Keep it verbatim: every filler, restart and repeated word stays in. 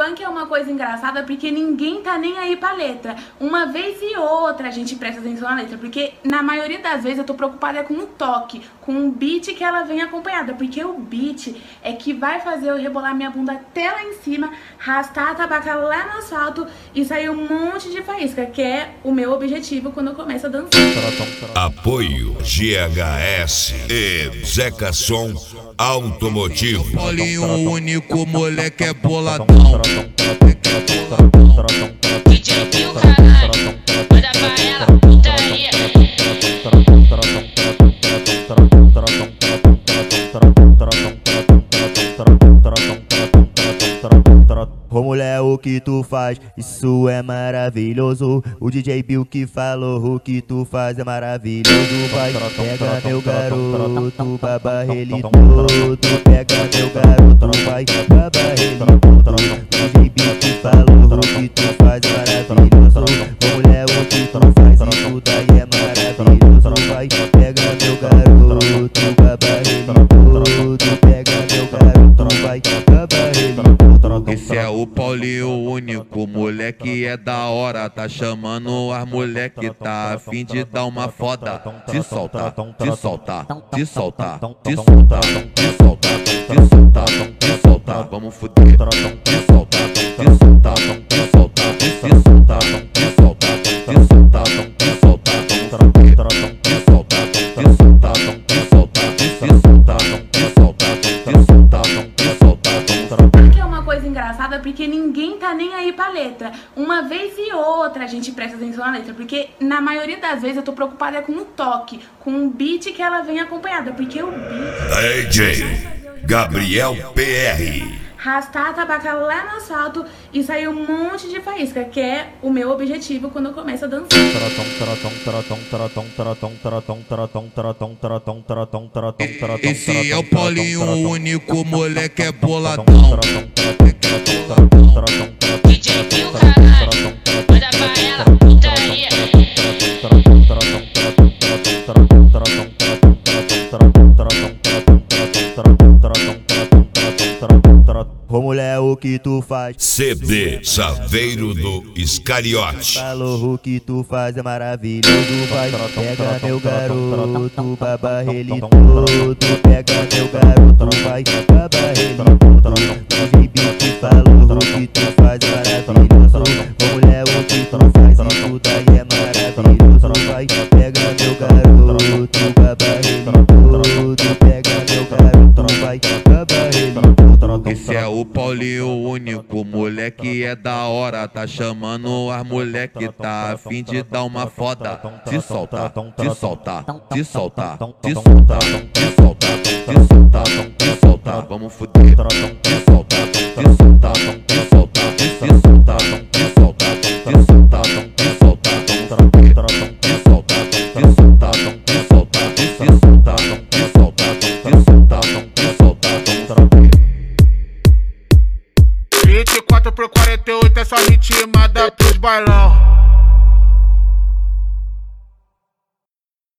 funk é uma coisa engraçada porque ninguém tá nem aí pra letra. Uma vez e outra a gente presta atenção na letra, porque na maioria das vezes eu tô preocupada com o toque, com o beat que ela vem acompanhada, porque o beat é que vai fazer eu rebolar minha bunda até lá em cima, arrastar a tabaca lá no asfalto e sair um monte de faísca, que é o meu objetivo quando eu começo a dançar. Apoio G H S e Zeca Som Automotivo. Paulinho, o único moleque é boladão. D J Bill, caralho, manda pra ela, putaria. Ô mulher, o que tu faz, isso é maravilhoso. O D J Bill que falou, o que tu faz é maravilhoso. Vai, pega meu garoto, baba ele todo. Pega meu garoto, vai, baba ele todo. O D J Bill que falou, o que tu faz é maravilhoso. Ô mulher, o que tu faz, isso daí é maravilhoso. Vai, pega meu garoto, baba ele todo. Pega meu garoto, vai, baba ele todo. Esse é o Paulinho, o único moleque é da hora. Tá chamando as moleque, tá a fim de dar uma foda. Te solta, te solta, te solta, te solta, te solta, te solta, te solta, vamos fuder. Te solta, te solta, te solta, te solta, te solta, te solta, te solta, vamos fuder. Te solta, te solta, te solta, te solta, te solta, te solta, te solta, vamos fuder. É uma coisa engraçada porque ninguém tá nem aí pra letra. Uma vez e outra a gente presta atenção na letra, porque na maioria das vezes eu tô preocupada com o toque, com o beat que ela vem acompanhada, porque o beat... D J Gabriel P R. Arrastar a tabaca lá no asfalto e sair um monte de faísca, que é o meu objetivo quando eu começo a dançar. Esse é o Paulinho, o único moleque é boladão. D J Bill, caralho, manda pra ela, putaria. Ô mulher, o que tu faz, C D Saveiro do Iscariote. falou, o que tu faz é maravilhoso. Vai, pega meu garoto, baba ele todo. Pega meu garoto, vai, baba ele todo. O D J Bill que falou, o que tu faz é maravilhoso. Ô mulher, o que tu faz, isso daí é maravilhoso. Vai, pega meu garoto, baba ele todo. Pega meu garoto, vai, baba ele todo. Esse é o Paulinho, o único moleque é da hora. Tá chamando as moleque, tá a fim de dar uma foda. Te solta, te solta, te solta, te solta, te solta, te solta, te solta, vamos fuder. Te solta, te solta, te solta, te solta, te solta, te solta, te solta, vamos fuder. Te solta, te solta, te solta, te solta, te solta, te solta, te solta, vamos fuder. vinte e quatro por quarenta e oito, essa ritmada pros bailão.